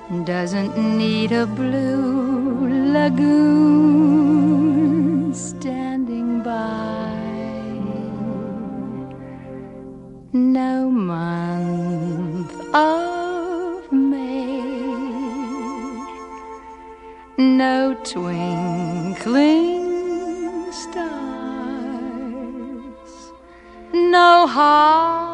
doesn't need a blue lagoon standing by. No month of May, no twinkling stars, no heart